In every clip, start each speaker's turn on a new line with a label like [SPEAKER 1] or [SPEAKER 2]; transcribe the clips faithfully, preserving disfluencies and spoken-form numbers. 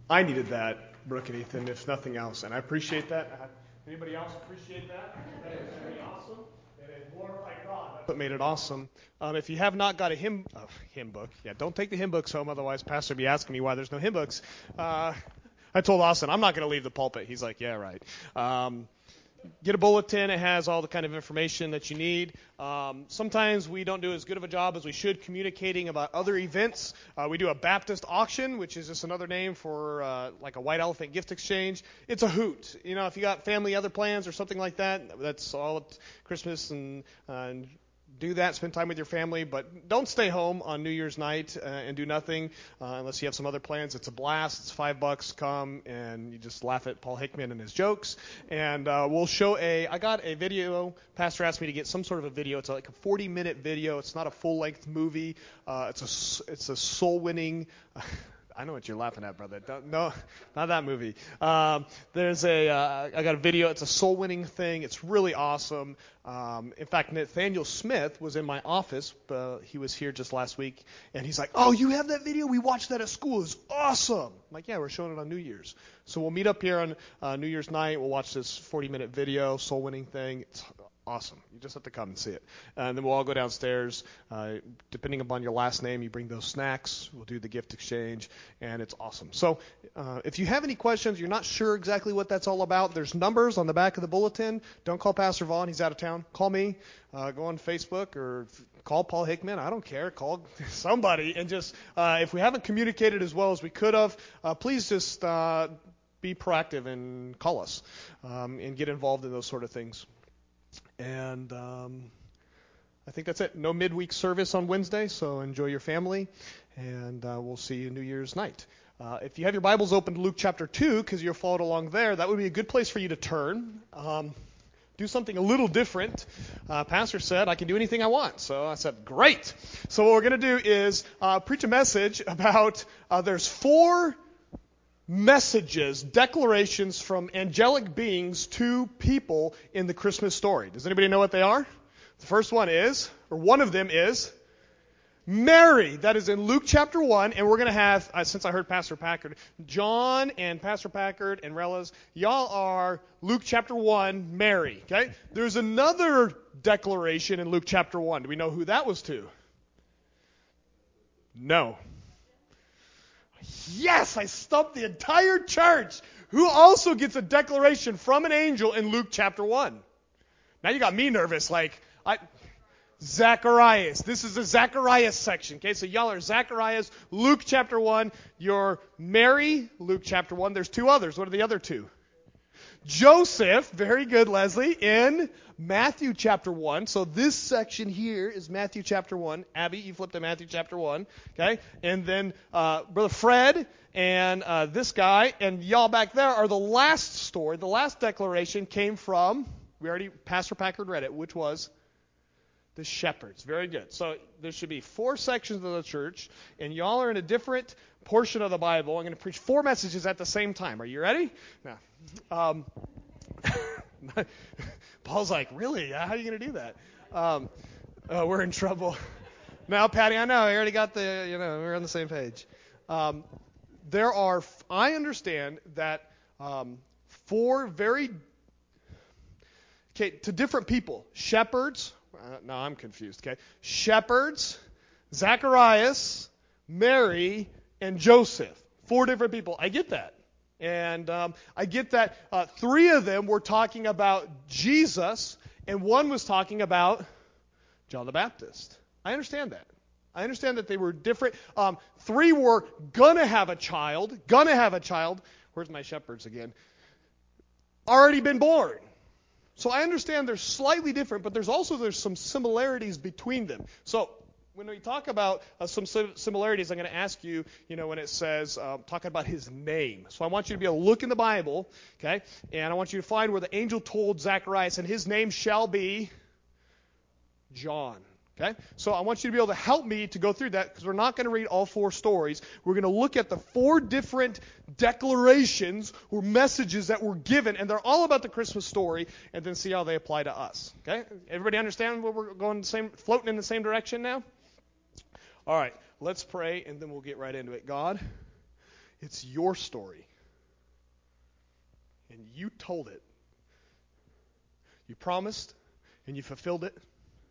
[SPEAKER 1] I needed that, Brooke and Ethan, if nothing else, and I appreciate that. Uh, Anybody else appreciate that? That is very awesome. And it glorified God. That's what made it awesome. Um, if you have not got a hymn uh, hymn book, yeah, don't take the hymn books home, otherwise Pastor will be asking me why there's no hymn books. Uh, I told Austin, I'm not going to leave the pulpit. He's like, yeah, right. Um, Get a bulletin. It has all the kind of information that you need. Um, sometimes we don't do as good of a job as we should communicating about other events. Uh, we do a Baptist auction, which is just another name for uh, like a white elephant gift exchange. It's a hoot. You know, if you got family other plans or something like that, that's all at Christmas and, uh, and do that, spend time with your family, but don't stay home on New Year's night uh, and do nothing uh, unless you have some other plans. It's a blast. It's five bucks. Come and you just laugh at Paul Hickman and his jokes. And uh, we'll show a. I got a video. Pastor asked me to get some sort of a video. It's like a forty-minute video. It's not a full-length movie. Uh, it's a it's a soul-winning. I know what you're laughing at, brother. Don't, no, not that movie. Um, there's a, uh, I got a video. It's a soul-winning thing. It's really awesome. Um, in fact, Nathaniel Smith was in my office. Uh, he was here just last week, and he's like, "Oh, you have that video? We watched that at school. It's awesome." I'm like, "Yeah, we're showing it on New Year's." So we'll meet up here on uh, New Year's night. We'll watch this forty-minute video, soul-winning thing. It's awesome. You just have to come and see it. And then we'll all go downstairs. Uh, depending upon your last name, you bring those snacks. We'll do the gift exchange, and it's awesome. So uh, if you have any questions, you're not sure exactly what that's all about, there's numbers on the back of the bulletin. Don't call Pastor Vaughn. He's out of town. Call me. Uh, go on Facebook or call Paul Hickman. I don't care. Call somebody. And just uh, if we haven't communicated as well as we could have, uh, please just uh, be proactive and call us um, and get involved in those sort of things. And um, I think that's it. No midweek service on Wednesday, so enjoy your family, and uh, we'll see you New Year's night. Uh, if you have your Bibles open to Luke chapter two, because you're followed along there, that would be a good place for you to turn. Um, do something a little different. Uh, Pastor said, I can do anything I want. So I said, great. So what we're going to do is uh, preach a message about uh, there's four messages, declarations from angelic beings to people in the Christmas story. Does anybody know what they are? The first one is, or one of them is, Mary. That is in Luke chapter one, and we're going to have, uh, since I heard Pastor Packard, John and Pastor Packard and Relas, y'all are Luke chapter one, Mary. Okay? There's another declaration in Luke chapter one. Do we know who that was to? No. Yes, I stumped the entire church. Who also gets a declaration from an angel in Luke chapter one? Now you got me nervous. Like, I, Zacharias. This is the Zacharias section. Okay, so y'all are Zacharias, Luke chapter one. You're Mary, Luke chapter one. There's two others. What are the other two? Joseph, very good, Leslie, in Matthew chapter one. So this section here is Matthew chapter one. Abby, you flipped to Matthew chapter one. Okay? And then uh, Brother Fred and uh, this guy and y'all back there are the last story. The last declaration came from, we already, Pastor Packard read it, which was the shepherds. Very good. So there should be four sections of the church, and y'all are in a different portion of the Bible. I'm going to preach four messages at the same time. Are you ready? No. Um, Paul's like, really? How are you going to do that? Um, uh, we're in trouble. Now, Patty, I know. I already got the, you know, we're on the same page. Um, there are, I understand that um, four very, okay, to different people, shepherds, uh, no, I'm confused, okay, shepherds, Zacharias, Mary, and Joseph. Four different people. I get that. And um, I get that uh, three of them were talking about Jesus, and one was talking about John the Baptist. I understand that. I understand that they were different. Um, three were going to have a child, going to have a child. Where's my shepherds again? Already been born. So I understand they're slightly different, but there's also there's some similarities between them. So when we talk about uh, some similarities, I'm going to ask you, you know, when it says, um, talking about his name. So I want you to be able to look in the Bible, okay, and I want you to find where the angel told Zacharias, and his name shall be John. Okay? So I want you to be able to help me to go through that, because we're not going to read all four stories. We're going to look at the four different declarations or messages that were given, and they're all about the Christmas story, and then see how they apply to us. Okay? Everybody understand where we're going the same, floating in the same direction now? All right, let's pray, and then we'll get right into it. God, It's your story. And you told it. You promised, and you fulfilled it.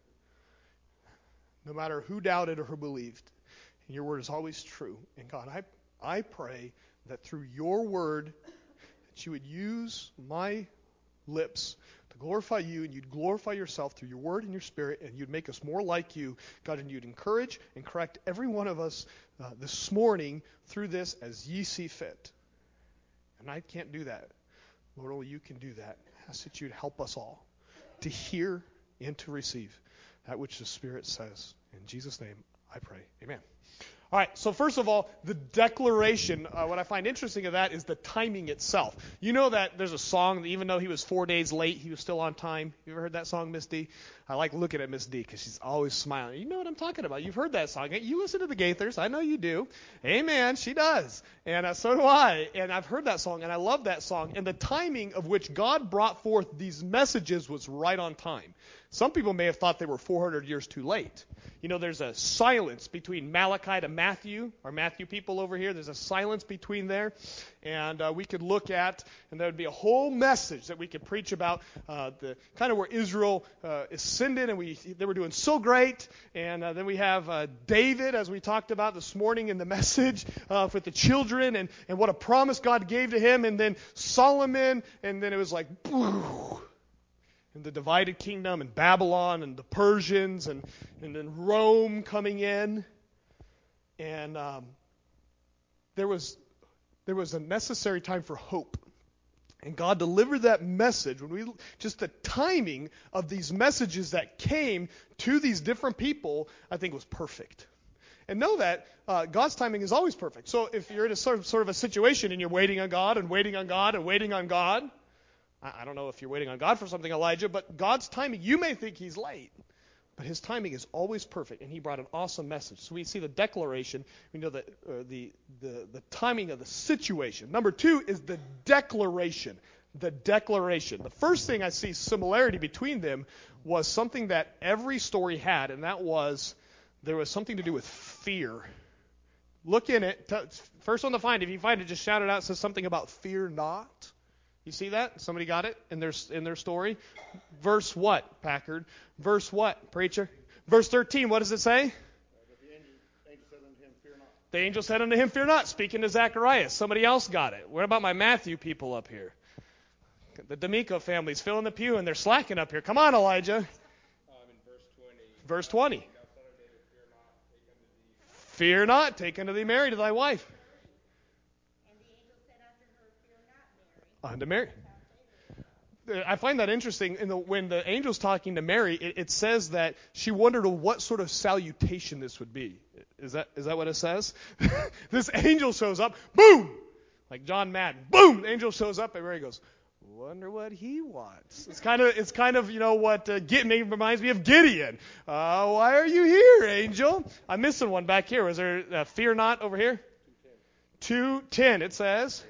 [SPEAKER 1] No matter who doubted or who believed. And your word is always true. And God, I, I pray that through your word, that you would use my lips to glorify you, and you'd glorify yourself through your word and your spirit, and you'd make us more like you, God, and you'd encourage and correct every one of us uh, this morning through this as ye see fit. And I can't do that. Lord, only you can do that. I ask that you'd help us all to hear and to receive that which the Spirit says. In Jesus' name, I pray. Amen. All right, so first of all, the declaration, uh, what I find interesting of that is the timing itself. You know that there's a song that even though he was four days late, he was still on time. You ever heard that song, Miss D? I like looking at Miss D because she's always smiling. You know what I'm talking about. You've heard that song. You listen to the Gaithers. I know you do. Amen. She does. And uh, so do I. And I've heard that song, and I love that song. And the timing of which God brought forth these messages was right on time. Some people may have thought they were four hundred years too late. You know, there's a silence between Malachi to Matthew, our Matthew people over here. There's a silence between there. And uh, we could look at, and there would be a whole message that we could preach about uh, the kind of where Israel uh, ascended, and we they were doing so great. And uh, then we have uh, David, as we talked about this morning in the message, uh, with the children, and, and what a promise God gave to him. And then Solomon, and then it was like, boo. And the divided kingdom, and Babylon, and the Persians, and, and then Rome coming in. And um, there was there was a necessary time for hope. And God delivered that message. When we just the timing of these messages that came to these different people, I think was perfect. And know that uh, God's timing is always perfect. So if you're in a sort of, sort of a situation and you're waiting on God and waiting on God and waiting on God, I don't know if you're waiting on God for something, Elijah, but God's timing, you may think he's late, but his timing is always perfect, and he brought an awesome message. So we see the declaration, we know that uh, the, the, the timing of the situation. Number two is the declaration, the declaration. The first thing I see similarity between them was something that every story had, and that was there was something to do with fear. Look in it. First one to find, if you find it, just shout it out. It says something about fear not. You see that? Somebody got it in their in their story? Verse what, Packard? Verse what, preacher? Verse thirteen, what does it say? The angel said unto him, fear not, speaking to Zacharias. Somebody else got it. What about my Matthew people up here? The D'Amico family's filling the pew, and they're slacking up here. Come on, Elijah. Um, in verse twenty. Verse twenty. Fear not, take unto thee Mary to thy wife. Unto Mary. I find that interesting. In the, when the angel's talking to Mary, it, it says that she wondered what sort of salutation this would be. Is that is that what it says? This angel shows up, boom, like John Madden, boom. The angel shows up, and Mary goes, "Wonder what he wants." It's kind of it's kind of you know what uh, Gideon reminds me of Gideon. Uh, why are you here, angel? I'm missing one back here. Was there uh, fear not over here? Two ten. It says.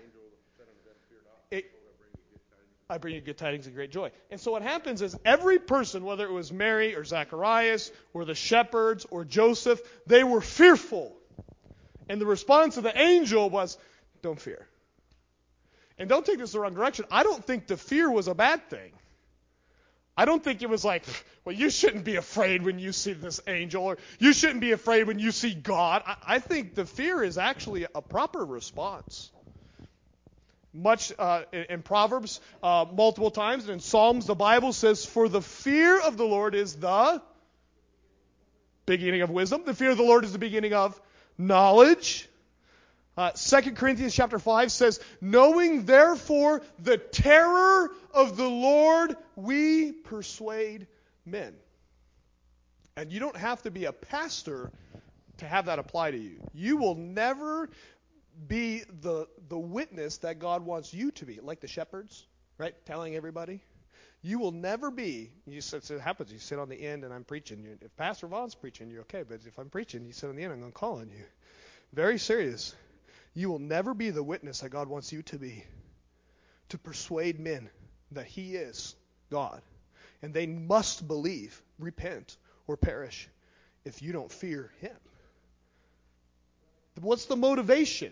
[SPEAKER 1] I bring you good tidings and great joy. And so what happens is every person, whether it was Mary or Zacharias or the shepherds or Joseph, they were fearful. And the response of the angel was, don't fear. And don't take this the wrong direction. I don't think the fear was a bad thing. I don't think it was like, well, you shouldn't be afraid when you see this angel, or you shouldn't be afraid when you see God. I, I think the fear is actually a proper response. Much uh, in, in Proverbs, uh, multiple times, and in Psalms, the Bible says, for the fear of the Lord is the beginning of wisdom. The fear of the Lord is the beginning of knowledge. Uh, Second Corinthians chapter five says, knowing therefore the terror of the Lord, we persuade men. And you don't have to be a pastor to have that apply to you. You will never be the the witness that God wants you to be, like the shepherds, right? Telling everybody. You will never be, you sit, it happens, you sit on the end and I'm preaching. You, if Pastor Vaughn's preaching, you're okay. But if I'm preaching, you sit on the end, I'm going to call on you. Very serious. You will never be the witness that God wants you to be, to persuade men that he is God. And they must believe, repent, or perish if you don't fear him. What's the motivation?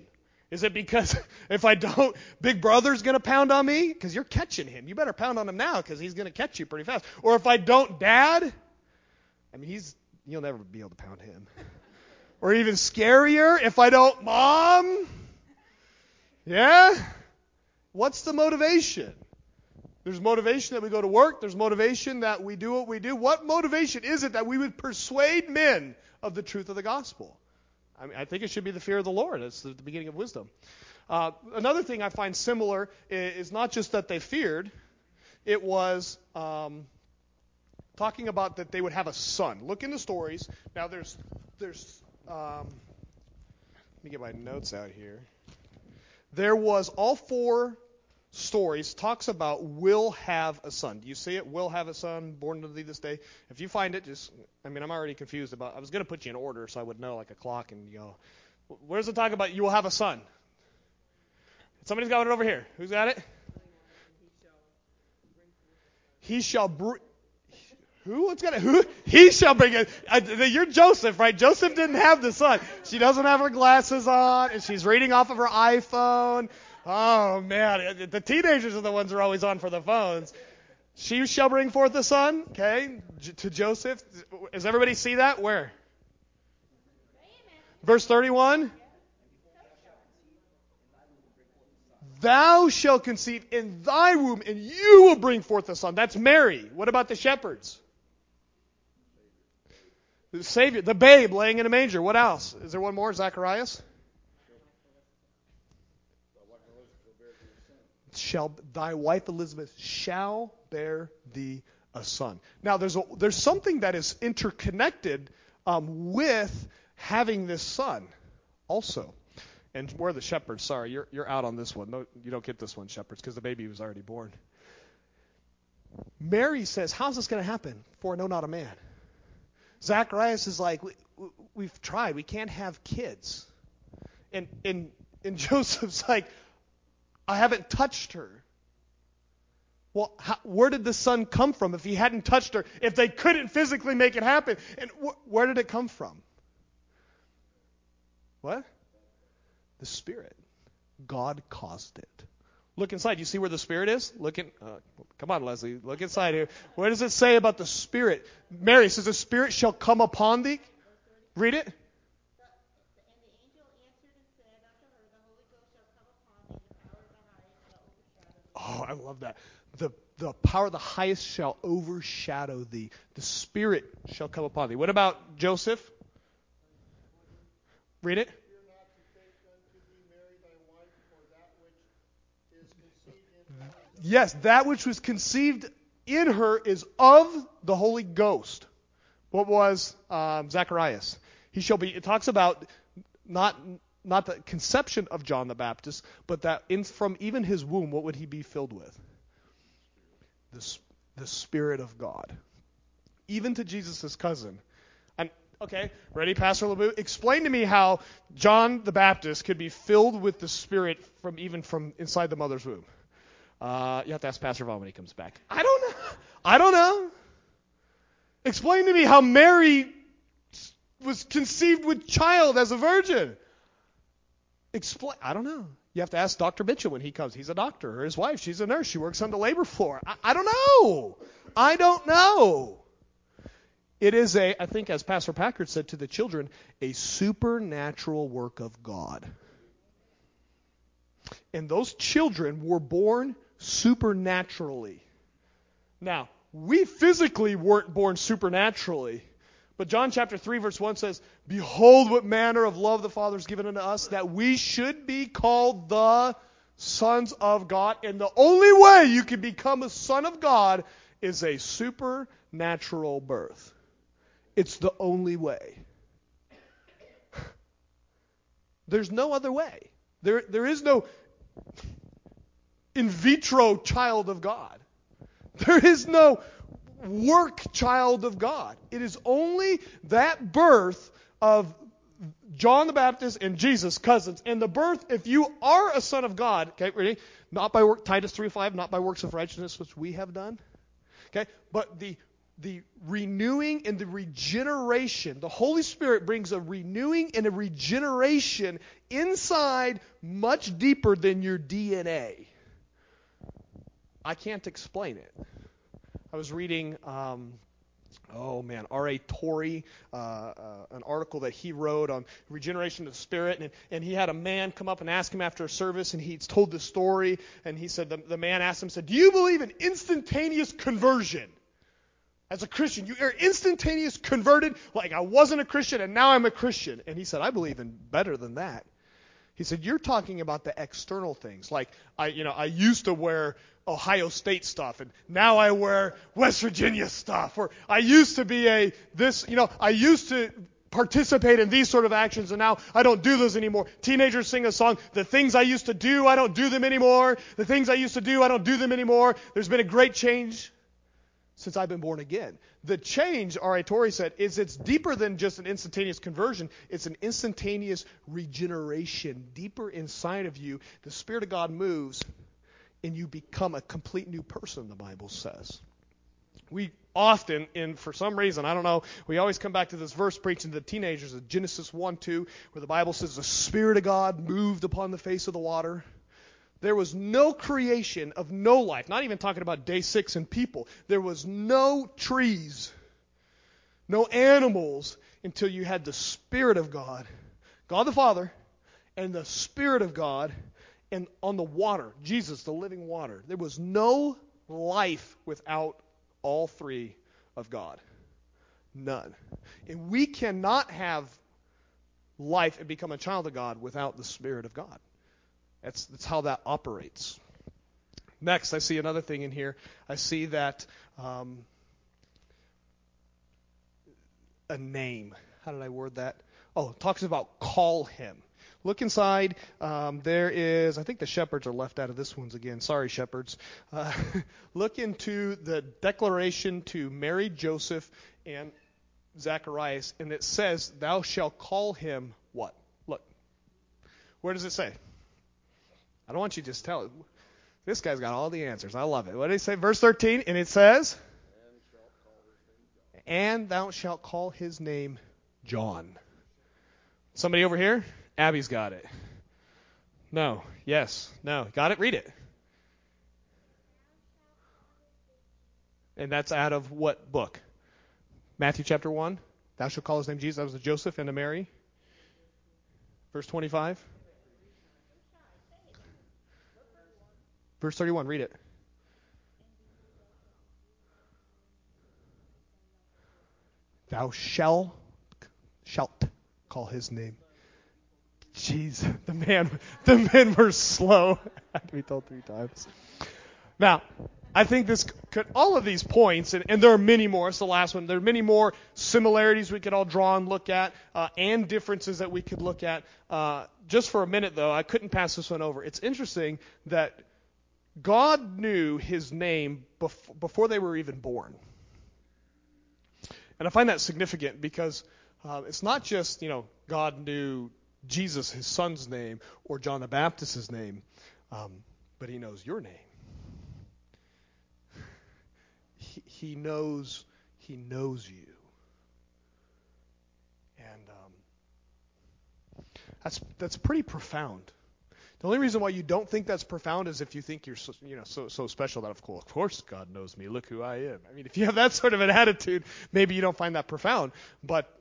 [SPEAKER 1] Is it because if I don't, Big Brother's going to pound on me? Because you're catching him. You better pound on him now because he's going to catch you pretty fast. Or if I don't, Dad? I mean, he's you'll never be able to pound him. Or even scarier, if I don't, Mom? Yeah? What's the motivation? There's motivation that we go to work. There's motivation that we do what we do. What motivation is it that we would persuade men of the truth of the gospel? I mean, I think it should be the fear of the Lord. It's the beginning of wisdom. Uh, another thing I find similar is not just that they feared. It was um, talking about that they would have a son. Look in the stories. Now there's, there's. Um, let me get my notes out here. There was all four stories talks about will have a son. Do you see it? Will have a son, born to thee this day. If you find it, just, I mean, I'm already confused about, I was going to put you in order so I would know like a clock and you go, where does it talk about you will have a son? Somebody's got it over here. Who's got it? He shall bring, who? What's got it? Who? He shall bring it. Uh, you're Joseph, right? Joseph didn't have the son. She doesn't have her glasses on and she's reading off of her iPhone. Oh, man, the teenagers are the ones who are always on for the phones. She shall bring forth a son, okay, to Joseph. Does everybody see that? Where? Verse thirty-one. Thou shalt conceive in thy womb, and you will bring forth a son. That's Mary. What about the shepherds? The Savior, the babe laying in a manger. What else? Is there one more? Zacharias? Shall thy wife Elizabeth shall bear thee a son. Now there's a, there's something that is interconnected um, with having this son also. And we're the shepherds. Sorry, you're you're out on this one. No, you don't get this one, shepherds, because the baby was already born. Mary says, "How's this going to happen? For I know not a man." Zacharias is like, we, we, "We've tried. We can't have kids." And and and Joseph's like, I haven't touched her. Well, how, where did the son come from if he hadn't touched her? If they couldn't physically make it happen? And wh- where did it come from? What? The Spirit. God caused it. Look inside. You see where the Spirit is? Look in. Uh, come on, Leslie. Look inside here. What does it say about the Spirit? Mary says, the Spirit shall come upon thee. Read it. Oh, I love that. The the power of the highest shall overshadow thee. The Spirit shall come upon thee. What about Joseph? Read it. Yes, that which was conceived in her is of the Holy Ghost. What was um, Zacharias? He shall be. It talks about not. Not the conception of John the Baptist, but that in, from even his womb, what would he be filled with? The, the Spirit of God. Even to Jesus' cousin. And okay, ready, Pastor LeBoux? Explain to me how John the Baptist could be filled with the Spirit from even from inside the mother's womb. Uh, you have to ask Pastor Vaughn when he comes back. I don't know. I don't know. Explain to me how Mary was conceived with child as a virgin. Explain. I don't know. You have to ask Doctor Mitchell when he comes. He's a doctor. Or his wife, she's a nurse. She works on the labor floor. I, I don't know. I don't know. It is a, I think as Pastor Packard said to the children, a supernatural work of God. And those children were born supernaturally. Now, we physically weren't born supernaturally. But John chapter three verse one says, behold what manner of love the Father has given unto us, that we should be called the sons of God. And the only way you can become a son of God is a supernatural birth. It's the only way. There's no other way. There, there is no in vitro child of God. There is no work child of God. It is only that birth of John the Baptist and Jesus, cousins. And the birth, if you are a son of God, okay, ready? Not by work, Titus three five, not by works of righteousness which we have done. Okay, but the the renewing and the regeneration. The Holy Spirit brings a renewing and a regeneration inside much deeper than your D N A. I can't explain it. I was reading, um, oh man, R A Torrey, uh, uh, an article that he wrote on regeneration of the Spirit, and, and he had a man come up and ask him after a service, and he's told this story, and he said, the, the man asked him, said, do you believe in instantaneous conversion? As a Christian, you are instantaneous converted, like I wasn't a Christian and now I'm a Christian. And he said, I believe in better than that. He said, you're talking about the external things. Like, I, you know, I used to wear Ohio State stuff, and now I wear West Virginia stuff. Or I used to be a, this, you know, I used to participate in these sort of actions, and now I don't do those anymore. Teenagers sing a song, the things I used to do, I don't do them anymore. The things I used to do, I don't do them anymore. There's been a great change since I've been born again. The change, R A Torrey said, is it's deeper than just an instantaneous conversion. It's an instantaneous regeneration. Deeper inside of you, the Spirit of God moves, and you become a complete new person, the Bible says. We often, and for some reason, I don't know, we always come back to this verse preaching to the teenagers in Genesis one two, where the Bible says the Spirit of God moved upon the face of the water. There was no creation of no life, not even talking about day six and people. There was no trees, no animals until you had the Spirit of God, God the Father, and the Spirit of God, and on the water, Jesus, the living water. There was no life without all three of God. None. And we cannot have life and become a child of God without the Spirit of God. That's, that's how that operates. Next, I see another thing in here. I see that um, a name. How did I word that? Oh, it talks about call him. Look inside. Um, there is, I think the shepherds are left out of this ones again. Sorry, shepherds. Uh, look into the declaration to Mary, Joseph, and Zacharias, and it says, thou shalt call him what? Look. Where does it say? I don't want you to just tell it. This guy's got all the answers. I love it. What did it say? Verse thirteen, and it says, and thou shalt call his name John. Somebody over here? Abby's got it. No. Yes. No. Got it? Read it. And that's out of what book? Matthew chapter one. Thou shalt call his name Jesus. That was to Joseph and to Mary. Verse twenty-five. Verse thirty-one, read it. Thou shalt, shalt call his name. Jeez, the man, the men were slow. I had to be told three times. Now, I think this could, all of these points, and, and there are many more, it's the last one, there are many more similarities we could all draw and look at, uh, and differences that we could look at. Uh, just for a minute, though, I couldn't pass this one over. It's interesting that God knew his name bef- before they were even born. And I find that significant because uh, it's not just, you know, God knew Jesus, his son's name, or John the Baptist's name, um, but he knows your name. He, he knows, he knows you. And um, that's that's pretty profound. The only reason why you don't think that's profound is if you think you're so, you know, so so special that, of course, of course God knows me. Look who I am. I mean, if you have that sort of an attitude, maybe you don't find that profound. But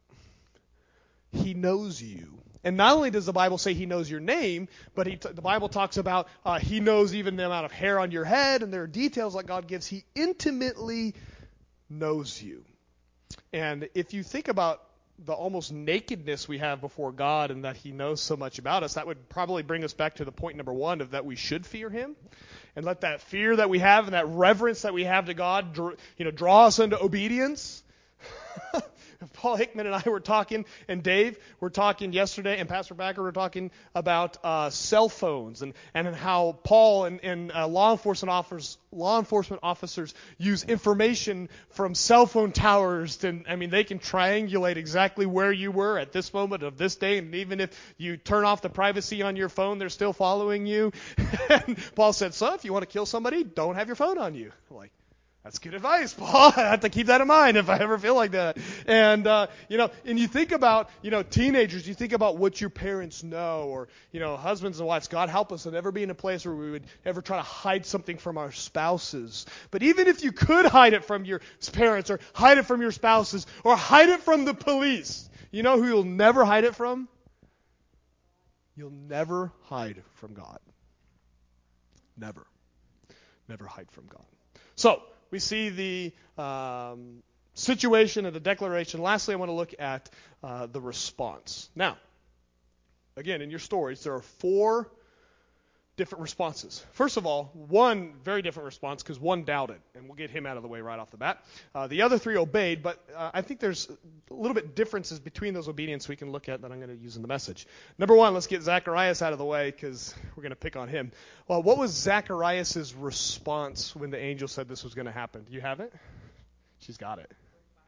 [SPEAKER 1] he knows you. And not only does the Bible say he knows your name, but he t- the Bible talks about uh, he knows even the amount of hair on your head, and there are details that God gives. He intimately knows you. And if you think about the almost nakedness we have before God and that he knows so much about us, that would probably bring us back to the point number one of that we should fear him, and let that fear that we have and that reverence that we have to God, you know, draw us into obedience. Paul Hickman and I were talking, and Dave were talking yesterday, and Pastor Backer were talking about uh, cell phones and, and how Paul and, and uh, law enforcement officers law enforcement officers use information from cell phone towers. To, I mean, they can triangulate exactly where you were at this moment of this day, and even if you turn off the privacy on your phone, they're still following you. And Paul said, so if you want to kill somebody, don't have your phone on you. I'm like, That's good advice, Paul. I have to keep that in mind if I ever feel like that. And, uh, you know, and you think about, you know, teenagers, you think about what your parents know, or, you know, husbands and wives. God help us to never be in a place where we would ever try to hide something from our spouses. But even if you could hide it from your parents, or hide it from your spouses, or hide it from the police, you know who you'll never hide it from? You'll never hide from God. Never. Never hide from God. So, we see the um, situation and the declaration. Lastly, I want to look at uh, the response. Now, again, in your stories, there are four different responses. First of all, one very different response, because one doubted, and we'll get him out of the way right off the bat. Uh, the other three obeyed, but uh, I think there's a little bit differences between those obedience we can look at that I'm going to use in the message. Number one, let's get Zacharias out of the way, because we're going to pick on him. Well, what was Zacharias' response when the angel said this was going to happen? Do you have it? She's got it.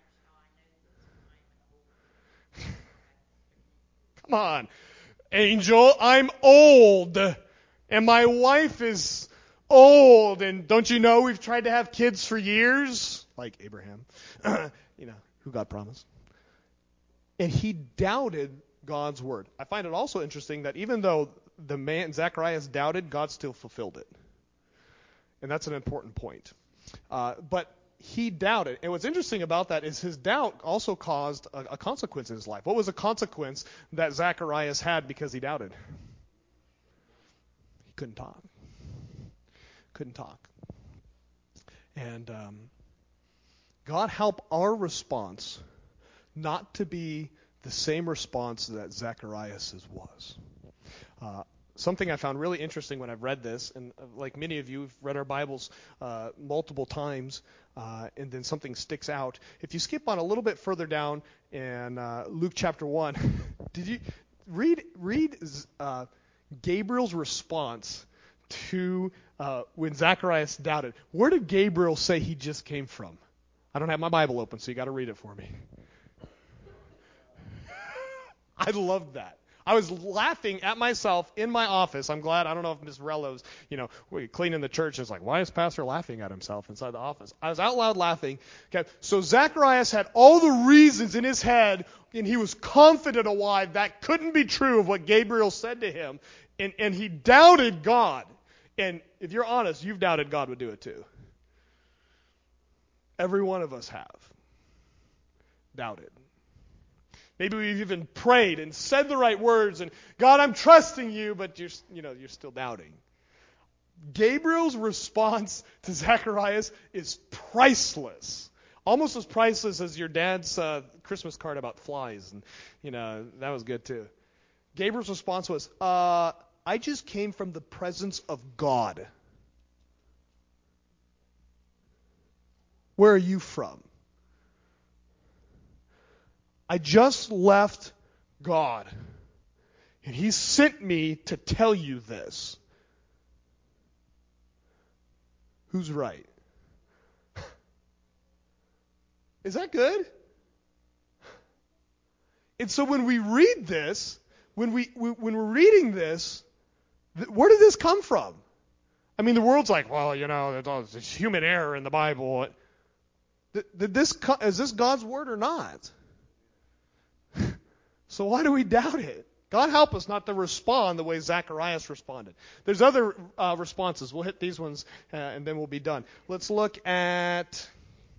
[SPEAKER 1] Come on, angel, I'm old. And my wife is old, and don't you know we've tried to have kids for years? Like Abraham, you know, who God promised. And he doubted God's word. I find it also interesting that even though the man, Zacharias, doubted, God still fulfilled it. And that's an important point. Uh, but he doubted. And what's interesting about that is his doubt also caused a, a consequence in his life. What was a consequence that Zacharias had because he doubted? Couldn't talk. Couldn't talk. And um, God help our response not to be the same response that Zacharias' was. Uh, something I found really interesting when I've read this, and uh, like many of you have read our Bibles uh, multiple times, uh, and then something sticks out. If you skip on a little bit further down in uh, Luke chapter one, did you read read uh, Gabriel's response to uh, when Zacharias doubted? Where did Gabriel say he just came from? I don't have my Bible open, so you got to read it for me. I loved that. I was laughing at myself in my office. I'm glad. I don't know if Miss Rello's, you know, cleaning the church is like, why is Pastor laughing at himself inside the office? I was out loud laughing. Okay, so Zacharias had all the reasons in his head, and he was confident of why that couldn't be true of what Gabriel said to him, and, and he doubted God. And if you're honest, you've doubted God would do it too. Every one of us have doubted. Maybe we've even prayed and said the right words, and God, I'm trusting you, but you're, you know, you're still doubting. Gabriel's response to Zacharias is priceless, almost as priceless as your dad's uh, Christmas card about flies, and you know that was good too. Gabriel's response was, uh, "I just came from the presence of God. Where are you from? I just left God, and He sent me to tell you this." Who's right? Is that good? And so when we read this, when we when we're reading this, where did this come from? I mean, the world's like, well, you know, there's human error in the Bible. Did this is this God's word or not? So why do we doubt it? God help us not to respond the way Zacharias responded. There's other uh, responses. We'll hit these ones uh, and then we'll be done. Let's look at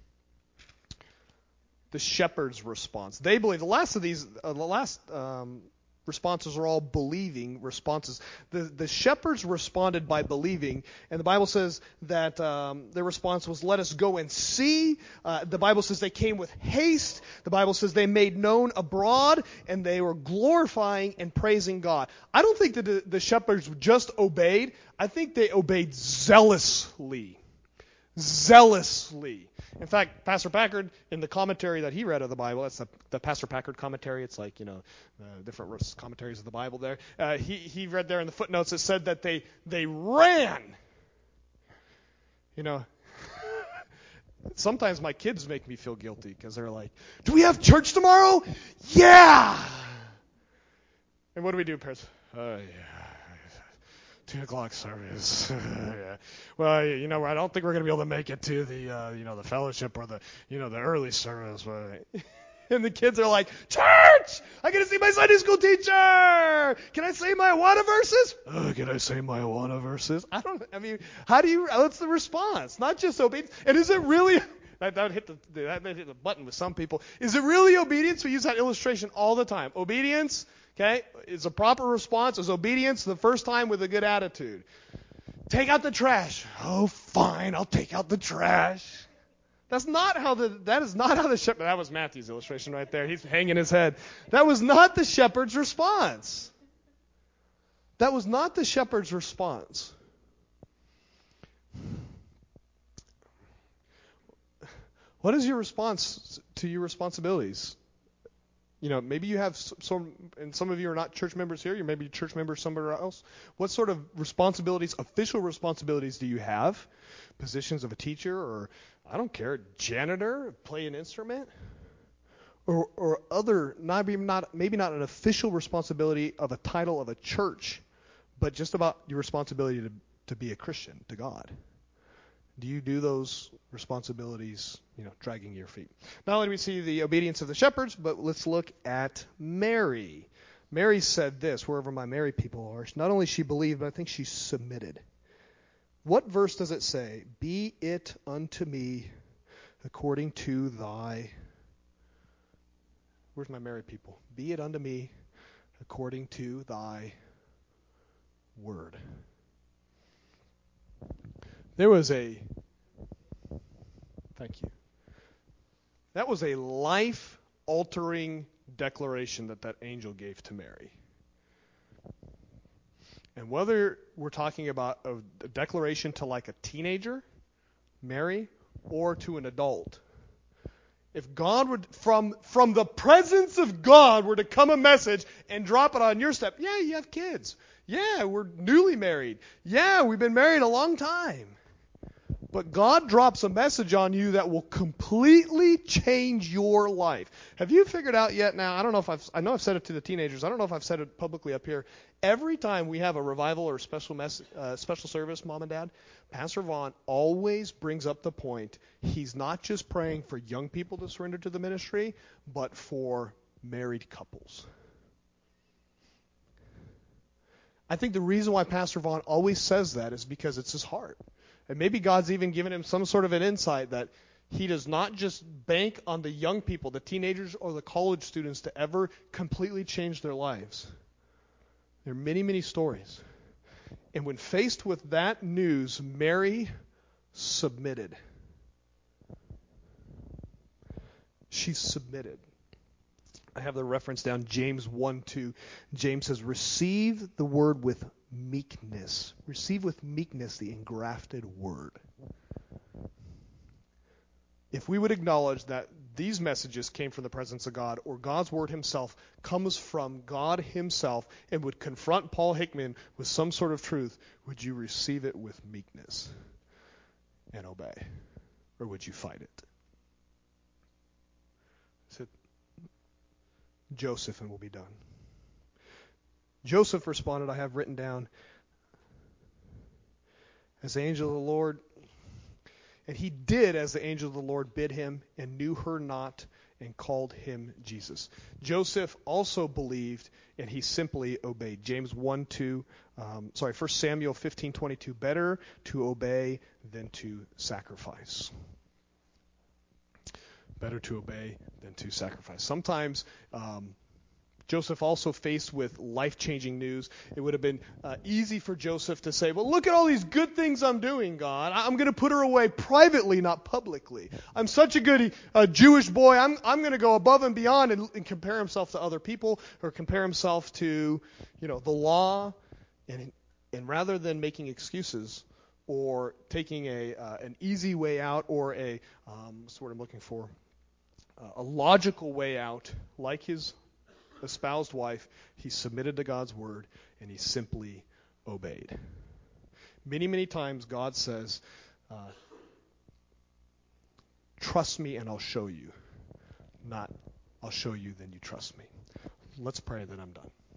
[SPEAKER 1] the shepherd's response. They believe. The last of these, uh, the last um, responses are all believing responses. The the shepherds responded by believing, and the Bible says that um, their response was, "Let us go and see." Uh, the Bible says they came with haste. The Bible says they made known abroad, and they were glorifying and praising God. I don't think that the, the shepherds just obeyed. I think they obeyed zealously. Zealously. In fact, Pastor Packard, in the commentary that he read of the Bible, that's the, the Pastor Packard commentary. It's like, you know, uh, different commentaries of the Bible there. Uh, he, he read there in the footnotes, it said that they, they ran. You know, sometimes my kids make me feel guilty because they're like, do we have church tomorrow? Yeah! And what do we do, parents? Oh, yeah. two o'clock service. Yeah. Well, you know, I don't think we're going to be able to make it to the, uh, you know, the fellowship or the, you know, the early service. But and the kids are like, church! I got to see my Sunday school teacher! Can I say my Awana verses? Oh, can I say my Awana verses? I don't, I mean, how do you, what's the response? Not just obedience. And is it really, that, that, hit the, that hit the button with some people. Is it really obedience? We use that illustration all the time. Obedience, okay, is a proper response. Is obedience the first time with a good attitude? Take out the trash. Oh, fine, I'll take out the trash. That's not how the, that is not how the shepherd, that was Matthew's illustration right there. He's hanging his head. That was not the shepherd's response. That was not the shepherd's response. What is your response to your responsibilities? You know, maybe you have some, and some of you are not church members here. You may be church members somewhere else. What sort of responsibilities, official responsibilities do you have? Positions of a teacher, or I don't care, janitor, play an instrument, or or other, not maybe not maybe not an official responsibility of a title of a church, but just about your responsibility to to be a Christian to God. Do you do those responsibilities, you know, dragging your feet? Not only do we see the obedience of the shepherds, but let's look at Mary. Mary said this, wherever my Mary people are. Not only she believed, but I think she submitted. What verse does it say? Be it unto me according to thy... Where's my Mary people? Be it unto me according to thy word. There was a, thank you. That was a life-altering declaration that that angel gave to Mary. And whether we're talking about a, a declaration to like a teenager, Mary, or to an adult, if God would, from, from the presence of God were to come a message and drop it on your step, yeah, you have kids. Yeah, we're newly married. Yeah, we've been married a long time. But God drops a message on you that will completely change your life. Have you figured out yet now? I don't know if I've, I know I've said it to the teenagers. I don't know if I've said it publicly up here. Every time we have a revival or special mess, uh, special service, Mom and Dad, Pastor Vaughn always brings up the point. He's not just praying for young people to surrender to the ministry, but for married couples. I think the reason why Pastor Vaughn always says that is because it's his heart. And maybe God's even given him some sort of an insight that he does not just bank on the young people, the teenagers or the college students, to ever completely change their lives. There are many, many stories. And when faced with that news, Mary submitted. She submitted. I have the reference down, James one two. James says, receive the word with meekness. Receive with meekness the engrafted word. If we would acknowledge that these messages came from the presence of God, or God's word himself comes from God himself and would confront Paul Hickman with some sort of truth, would you receive it with meekness and obey? Or would you fight it? Said Joseph, and we'll be done. Joseph responded, I have written down, as the angel of the Lord, and he did as the angel of the Lord bid him, and knew her not, and called him Jesus. Joseph also believed, and he simply obeyed. James one two, um, sorry, First Samuel fifteen twenty-two, better to obey than to sacrifice. Better to obey than to sacrifice. Sometimes um, Joseph also faced with life-changing news. It would have been uh, easy for Joseph to say, well, look at all these good things I'm doing, God. I'm going to put her away privately, not publicly. I'm such a good uh, Jewish boy. I'm, I'm going to go above and beyond and, and compare himself to other people, or compare himself to, you know, the law. And, and rather than making excuses or taking a uh, an easy way out, or a, um, what's the word I'm looking for, uh, a logical way out, like his espoused wife, he submitted to God's word, and he simply obeyed. Many, many times God says, uh, trust me and I'll show you. Not, I'll show you, then you trust me. Let's pray, then I'm done.